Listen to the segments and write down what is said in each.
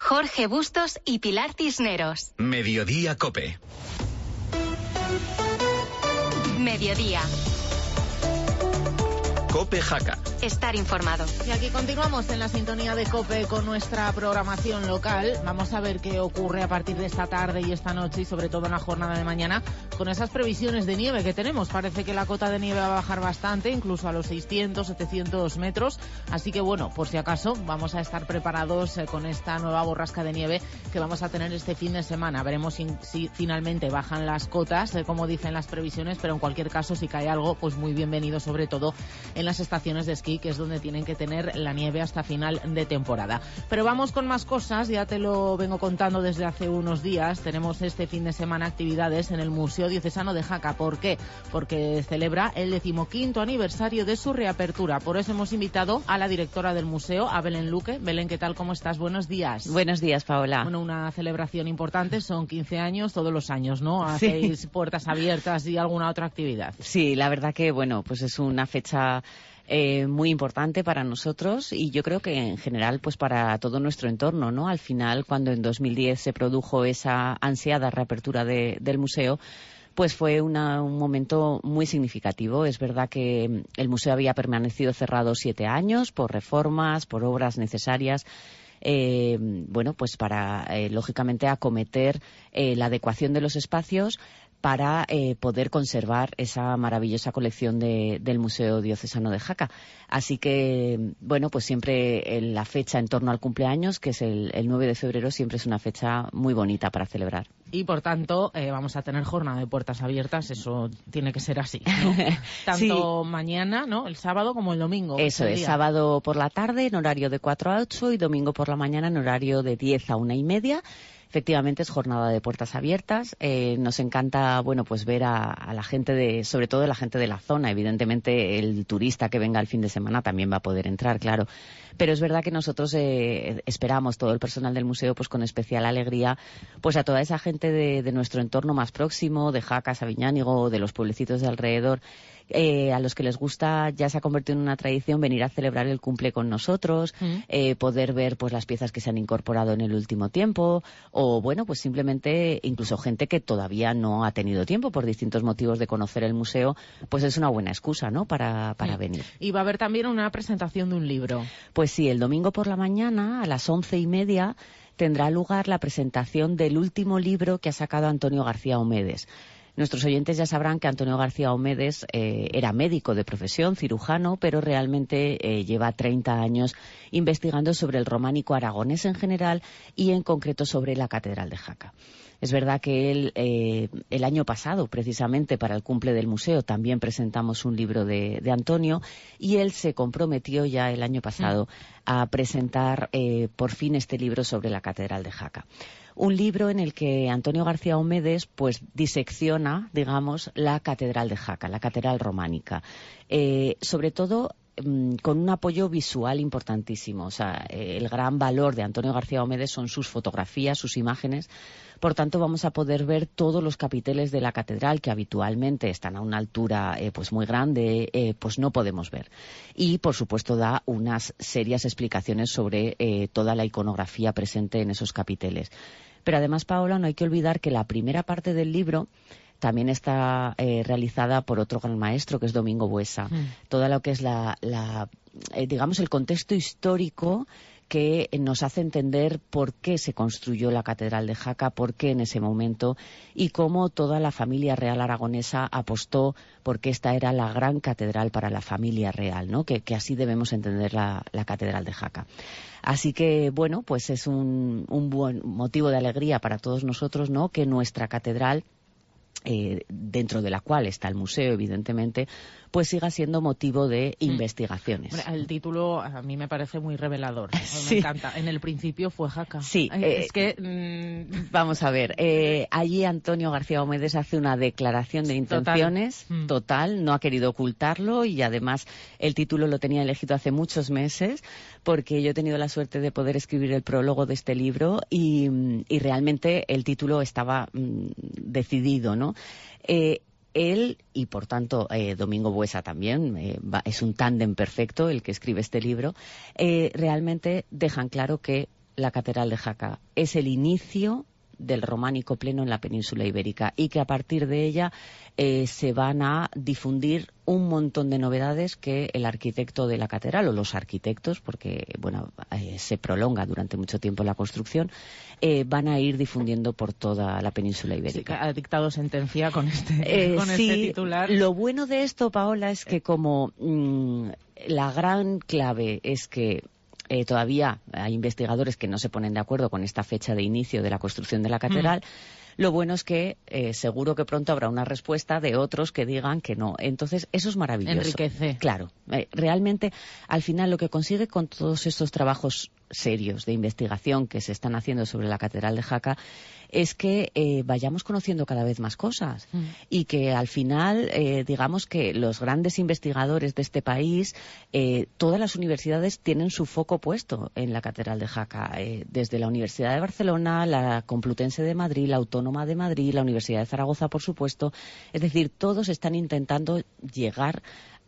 Jorge Bustos y Pilar Cisneros. Mediodía COPE. Mediodía. COPE Jaca. Estar informado. Y aquí continuamos en la sintonía de COPE con nuestra programación local. Vamos a ver qué ocurre a partir de esta tarde y esta noche y sobre todo en la jornada de mañana con esas previsiones de nieve que tenemos. Parece que la cota de nieve va a bajar bastante, incluso a los 600, 700 metros. Así que bueno, por si acaso vamos a estar preparados con esta nueva borrasca de nieve que vamos a tener este fin de semana. Veremos si finalmente bajan las cotas, como dicen las previsiones, pero en cualquier caso si cae algo, pues muy bienvenido, sobre todo en las estaciones de esquí, que es donde tienen que tener la nieve hasta final de temporada. Pero vamos con más cosas, ya te lo vengo contando desde hace unos días. Tenemos este fin de semana actividades en el Museo Diocesano de Jaca. ¿Por qué? Porque celebra el 15º aniversario de su reapertura. Por eso hemos invitado a la directora del museo, a Belén Luque. Belén, ¿qué tal? ¿Cómo estás? Buenos días. Buenos días, Paola. Bueno, una celebración importante, son 15 años todos los años, ¿no? Hacéis Sí. Puertas abiertas y alguna otra actividad. Sí, la verdad que, bueno, pues es una fecha muy importante para nosotros y yo creo que en general pues para todo nuestro entorno, ¿no? Al final, cuando en 2010 se produjo esa ansiada reapertura del museo, pues fue un momento muy significativo. Es verdad que el museo había permanecido cerrado 7 años por reformas, por obras necesarias. Bueno, pues para, lógicamente, acometer la adecuación de los espacios para poder conservar esa maravillosa colección del Museo Diocesano de Jaca. Así que, bueno, pues siempre en la fecha en torno al cumpleaños, que es el 9 de febrero, siempre es una fecha muy bonita para celebrar. Y, por tanto, vamos a tener jornada de puertas abiertas, eso tiene que ser así, ¿no? Tanto Sí. Mañana, ¿no? El sábado como el domingo. Eso es, sábado por la tarde en horario de 4 a 8 y domingo por la mañana en horario de 10 a 1:30. Efectivamente es jornada de puertas abiertas. Nos encanta, bueno, pues ver a la gente sobre todo la gente de la zona. Evidentemente el turista que venga el fin de semana también va a poder entrar, claro. Pero es verdad que nosotros esperamos, todo el personal del museo, pues con especial alegría, pues a toda esa gente de nuestro entorno más próximo, de Jaca, Sabiñánigo, de los pueblecitos de alrededor, a los que les gusta, ya se ha convertido en una tradición venir a celebrar el cumple con nosotros, poder ver pues las piezas que se han incorporado en el último tiempo, o bueno, pues simplemente incluso gente que todavía no ha tenido tiempo por distintos motivos de conocer el museo, pues es una buena excusa, ¿no? Para venir. Y va a haber también una presentación de un libro. Pues sí, el domingo por la mañana a las 11:30 tendrá lugar la presentación del último libro que ha sacado Antonio García Omedes. Nuestros oyentes ya sabrán que Antonio García Omedes era médico de profesión, cirujano, pero realmente lleva 30 años investigando sobre el románico aragonés en general y en concreto sobre la Catedral de Jaca. Es verdad que él, el año pasado, precisamente para el cumple del museo, también presentamos un libro de Antonio y él se comprometió ya el año pasado a presentar por fin este libro sobre la Catedral de Jaca. Un libro en el que Antonio García Omedes pues disecciona, digamos, la Catedral de Jaca, la Catedral románica. Sobre todo con un apoyo visual importantísimo. O sea, el gran valor de Antonio García Omedes son sus fotografías, sus imágenes. Por tanto, vamos a poder ver todos los capiteles de la catedral que habitualmente están a una altura pues muy grande, pues no podemos ver. Y, por supuesto, da unas serias explicaciones sobre toda la iconografía presente en esos capiteles. Pero además, Paola, no hay que olvidar que la primera parte del libro también está realizada por otro gran maestro, que es Domingo Buesa. Toda lo que es digamos, el contexto histórico que nos hace entender por qué se construyó la Catedral de Jaca, por qué en ese momento y cómo toda la familia real aragonesa apostó porque esta era la gran catedral para la familia real, ¿no? Que así debemos entender la Catedral de Jaca. Así que, bueno, pues es un buen motivo de alegría para todos nosotros, ¿no? Que nuestra catedral, dentro de la cual está el museo, evidentemente, pues siga siendo motivo de investigaciones. El título a mí me parece muy revelador. Sí. Me encanta. En el principio fue Jaca. Sí. Es que... Vamos a ver. Allí Antonio García Omedes hace una declaración de intenciones total. No ha querido ocultarlo y además el título lo tenía elegido hace muchos meses porque yo he tenido la suerte de poder escribir el prólogo de este libro y realmente el título estaba decidido, ¿no? Él y, por tanto, Domingo Buesa también, es un tándem perfecto el que escribe este libro, realmente dejan claro que la Catedral de Jaca es el inicio del románico pleno en la península ibérica y que a partir de ella se van a difundir un montón de novedades que el arquitecto de la catedral, o los arquitectos, porque bueno, se prolonga durante mucho tiempo la construcción, van a ir difundiendo por toda la península ibérica. Sí, ha dictado sentencia con este titular. Lo bueno de esto, Paola, es que como la gran clave es que todavía hay investigadores que no se ponen de acuerdo con esta fecha de inicio de la construcción de la catedral. Lo bueno es que seguro que pronto habrá una respuesta de otros que digan que no. Entonces, eso es maravilloso. Enriquece. Claro. Realmente, al final, lo que consigue con todos estos trabajos serios de investigación que se están haciendo sobre la Catedral de Jaca es que vayamos conociendo cada vez más cosas y que al final, digamos que los grandes investigadores de este país, todas las universidades tienen su foco puesto en la Catedral de Jaca, desde la Universidad de Barcelona, la Complutense de Madrid, la Autónoma de Madrid, la Universidad de Zaragoza, por supuesto. Es decir, todos están intentando llegar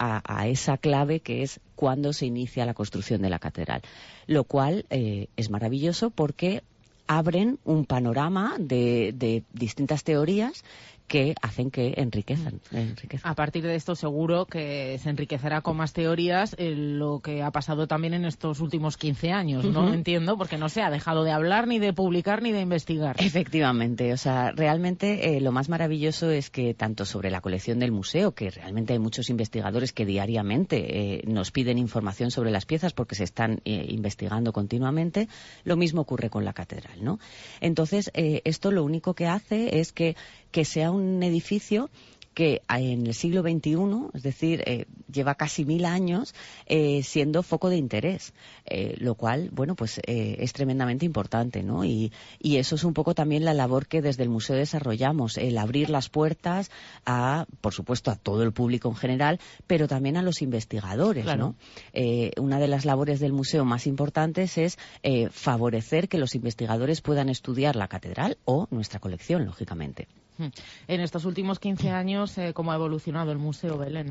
a esa clave que es cuándo se inicia la construcción de la catedral, lo cual es maravilloso porque abren un panorama de distintas teorías que hacen que enriquezan. A partir de esto seguro que se enriquecerá con más teorías lo que ha pasado también en estos últimos 15 años, ¿no? Entiendo, porque no se ha dejado de hablar, ni de publicar, ni de investigar. Efectivamente, o sea, realmente lo más maravilloso es que tanto sobre la colección del museo, que realmente hay muchos investigadores que diariamente nos piden información sobre las piezas porque se están investigando continuamente, lo mismo ocurre con la catedral, ¿no? Entonces, esto lo único que hace es que sea un edificio que en el siglo XXI, es decir, lleva casi 1000 años siendo foco de interés, lo cual, bueno, pues es tremendamente importante, ¿no? Y eso es un poco también la labor que desde el museo desarrollamos, el abrir las puertas por supuesto, a todo el público en general, pero también a los investigadores, claro, ¿no? Una de las labores del museo más importantes es favorecer que los investigadores puedan estudiar la catedral o nuestra colección, lógicamente. En estos últimos 15 años, ¿cómo ha evolucionado el museo, Belén?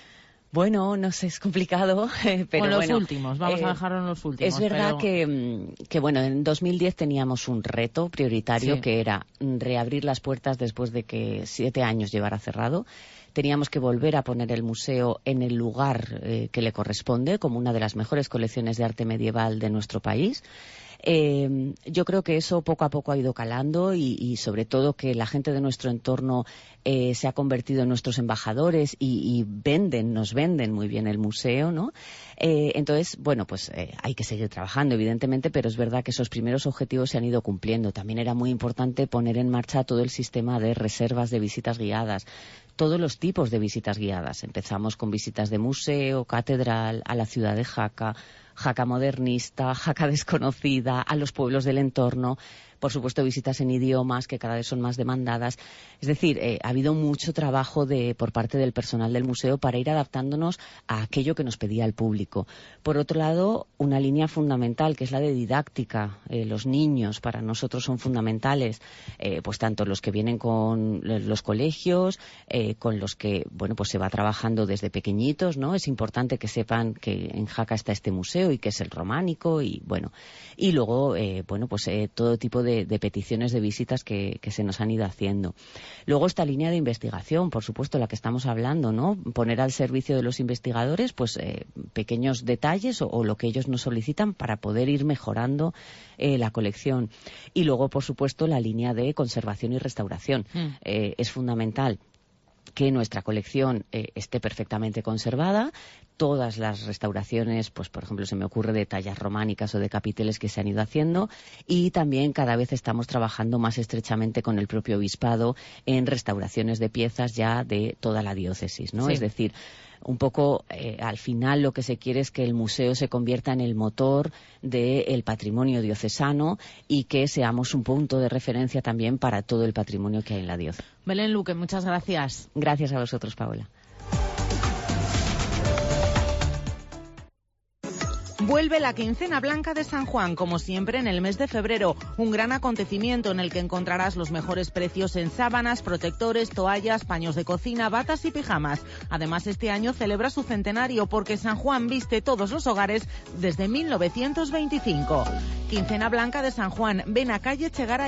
Bueno, no sé, es complicado, pero con los bueno, últimos, vamos a dejarlo en los últimos. Es verdad que bueno, en 2010 teníamos un reto prioritario que era reabrir las puertas después de que 7 años llevara cerrado. Teníamos que volver a poner el museo en el lugar que le corresponde, como una de las mejores colecciones de arte medieval de nuestro país. Yo creo que eso poco a poco ha ido calando y sobre todo que la gente de nuestro entorno se ha convertido en nuestros embajadores y nos venden muy bien el museo, ¿no? Entonces, bueno, pues hay que seguir trabajando, evidentemente, pero es verdad que esos primeros objetivos se han ido cumpliendo. También era muy importante poner en marcha todo el sistema de reservas de visitas guiadas, todos los tipos de visitas guiadas. Empezamos con visitas de museo, catedral, a la ciudad de Jaca, Jaca modernista, Jaca desconocida, a los pueblos del entorno, por supuesto visitas en idiomas que cada vez son más demandadas. Es decir, ha habido mucho trabajo por parte del personal del museo para ir adaptándonos a aquello que nos pedía el público. Por otro lado, una línea fundamental que es la de didáctica. Los niños para nosotros son fundamentales, pues tanto los que vienen con los colegios, con los que, bueno, pues se va trabajando desde pequeñitos, ¿no? Es importante que sepan que en Jaca está este museo y que es el románico y bueno, y luego, bueno, pues todo tipo de peticiones de visitas que se nos han ido haciendo. Luego esta línea de investigación, por supuesto, la que estamos hablando, ¿no? Poner al servicio de los investigadores, pues pequeños detalles o lo que ellos nos solicitan para poder ir mejorando la colección. Y luego, por supuesto, la línea de conservación y restauración. Es fundamental que nuestra colección esté perfectamente conservada. Todas las restauraciones, pues por ejemplo se me ocurre de tallas románicas o de capiteles que se han ido haciendo, y también cada vez estamos trabajando más estrechamente con el propio obispado en restauraciones de piezas ya de toda la diócesis, ¿no? Sí. Es decir, un poco al final lo que se quiere es que el museo se convierta en el motor del patrimonio diocesano y que seamos un punto de referencia también para todo el patrimonio que hay en la diócesis. Belén Luque, muchas gracias. Gracias a vosotros, Paola. Vuelve la quincena blanca de San Juan, como siempre en el mes de febrero, un gran acontecimiento en el que encontrarás los mejores precios en sábanas, protectores, toallas, paños de cocina, batas y pijamas. Además, este año celebra su centenario porque San Juan viste todos los hogares desde 1925. Quincena blanca de San Juan, ven a calle Chegaray.